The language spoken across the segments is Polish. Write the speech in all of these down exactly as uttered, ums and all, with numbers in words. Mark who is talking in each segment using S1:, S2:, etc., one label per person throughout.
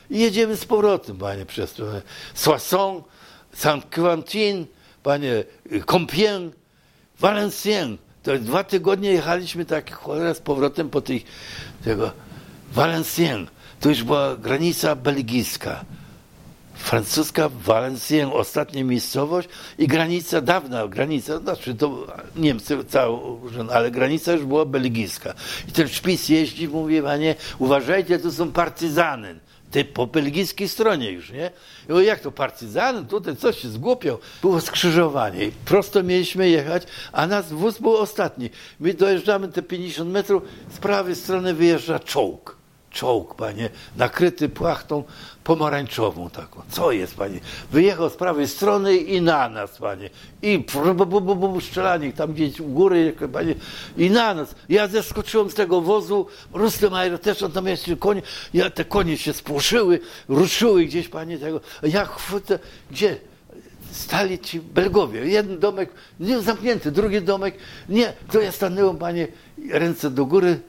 S1: i jedziemy z powrotem, panie, przez to. Soissons, Saint-Quentin, panie, Compiègne, Valenciennes. To dwa tygodnie jechaliśmy tak cholera z powrotem po tych, tego Valenciennes. To już była granica belgijska. Francuska, Valenciennes, ostatnia miejscowość i granica, dawna granica, znaczy to Niemcy całą, ale granica już była belgijska. I ten szpic jeździ, mówi, panie, uważajcie, to są partyzany. Ty po belgijskiej stronie już, nie? I mówię, jak to partyzany? Tutaj coś się zgłupiał. Było skrzyżowanie i prosto mieliśmy jechać, a nas wóz był ostatni. My dojeżdżamy te pięćdziesiąt metrów, z prawej strony wyjeżdża czołg. Czołg, panie, nakryty płachtą pomarańczową taką. Co jest, panie? Wyjechał z prawej strony i na nas, panie. I strzelanie tam gdzieś u góry, panie, i na nas. Ja zeskoczyłem z tego wozu, Rustem też, on tam jeszcze konie, ja, te konie się spłoszyły, ruszyły gdzieś, panie, tego. Ja chwytę, gdzie? Stali ci Belgowie. Jeden domek, nie zamknięty, drugi domek, nie. To ja stanąłem, panie, ręce do góry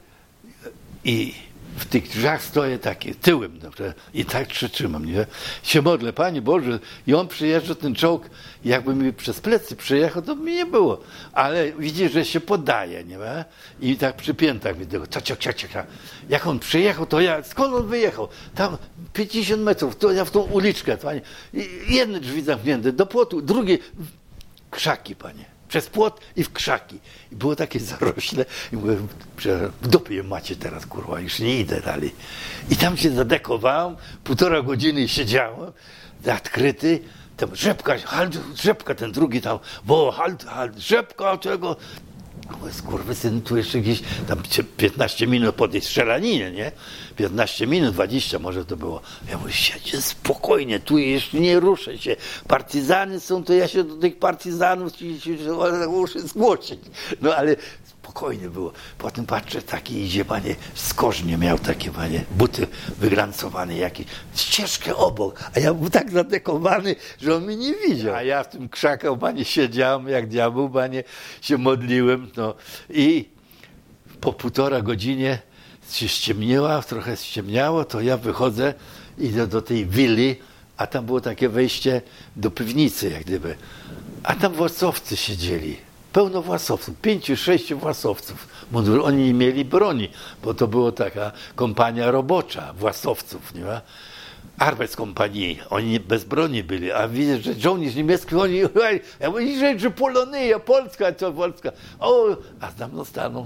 S1: i w tych drzwiach stoję taki, tyłem, dobrze, i tak przytrzymam, nie? Się modlę, Panie Boże, i on przyjeżdża, ten czołg, jakby mi przez plecy przyjechał, to mi nie było. Ale widzi, że się poddaje, nie ma? I tak przy piętach mi tego, ciak, ciak, ciak. Jak on przyjechał, to ja, skąd on wyjechał? Tam pięćdziesiąt metrów, to ja w tą uliczkę, Panie. I jedne drzwi zamknięte, do płotu, drugie, krzaki, Panie. Przez płot i w krzaki. I było takie zarośle. I mówię, w dupie je macie teraz, kurwa, już nie idę dalej. I tam się zadekowałem, półtora godziny siedziałem, odkryty, tam rzepka, halt, rzepka, ten drugi tam, bo halt, halt, rzepka, czego? Mówię, skurwysyn, tu jeszcze gdzieś, tam piętnaście minut po tej strzelaninie, nie? piętnaście minut, dwadzieścia może to było. Ja mówię, siedźcie spokojnie, tu jeszcze nie ruszę się. Partyzany są, to ja się do tych partyzanów muszę zgłosić. No ale spokojnie było. Potem patrzę, taki idzie, panie, z korznie miał takie, panie, buty wyglancowane jakieś, ścieżkę obok, a ja był tak zadekowany, że on mnie nie widział. A ja w tym krzaku, panie, siedziałem jak diabeł, panie, się modliłem, no i po półtora godzinie się ściemniła, trochę ściemniało, to ja wychodzę, idę do tej willi, a tam było takie wejście do piwnicy, jak gdyby. A tam własowcy siedzieli. Pełno własowców, pięciu, sześciu własowców. Oni nie mieli broni, bo to była taka kompania robocza własowców, nie ma? Arbeitskompanii, oni bez broni byli, a widzę, że żołnierz niemiecki, oni, ja mówię, że Polonia, Polska, to Polska. O, a za mną stanął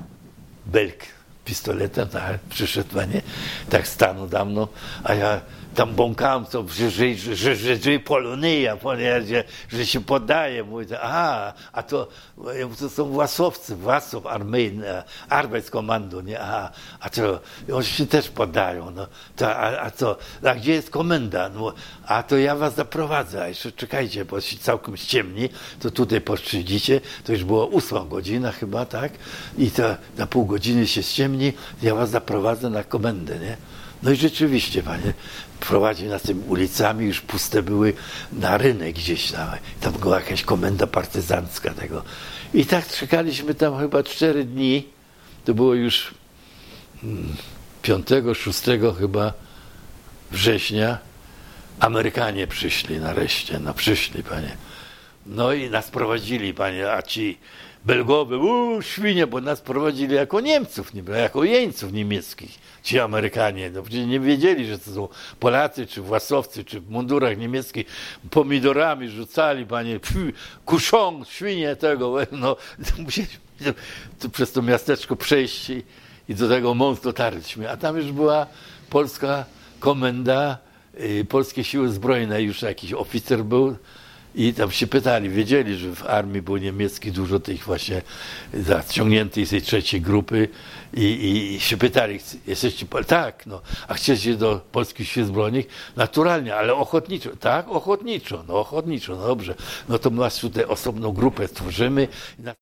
S1: Belg, pistoletem, tak, przyszedł, panie, tak stanął za mną, a ja tam bąkałem, to, że, że, że, że, że Polonia, że, że się poddaje. Mówię, a, a to, to są własowcy, własów armijny, Arbeitskommando, nie? A, a to oni się też poddają. No. To, a, a co, a gdzie jest komenda? No, a to ja was zaprowadzę, a jeszcze czekajcie, bo się całkiem ściemni, to tutaj poszczydzicie, to już była ósma godzina chyba, tak? I to na pół godziny się ściemni, ja was zaprowadzę na komendę, nie? No i rzeczywiście, panie, prowadzi nas tymi ulicami, już puste były, na rynek gdzieś tam. Tam była jakaś komenda partyzancka tego. I tak czekaliśmy tam chyba cztery dni. To było już piątego, szóstego chyba września. Amerykanie przyszli nareszcie, no przyszli, panie. No i nas prowadzili, panie, a ci Belgowie, uuu, świnie, bo nas prowadzili jako Niemców, nie, jako jeńców niemieckich, ci Amerykanie. No przecież nie wiedzieli, że to są Polacy, czy własowcy, czy w mundurach niemieckich, pomidorami rzucali, panie, kuszą, świnie tego, no, musieliśmy to, przez to miasteczko przejść i, i do tego Mons dotarliśmy. A tam już była polska komenda, y, polskie siły zbrojne, już jakiś oficer był. I tam się pytali, wiedzieli, że w armii było niemiecki dużo tych właśnie zaciągniętych z tej trzeciej grupy i, i, i się pytali, jesteście Pol- tak, no, a chcecie do polskich sił zbrojnych? Naturalnie, ale ochotniczo. Tak, ochotniczo, no ochotniczo, no dobrze. No to my tutaj osobną grupę stworzymy.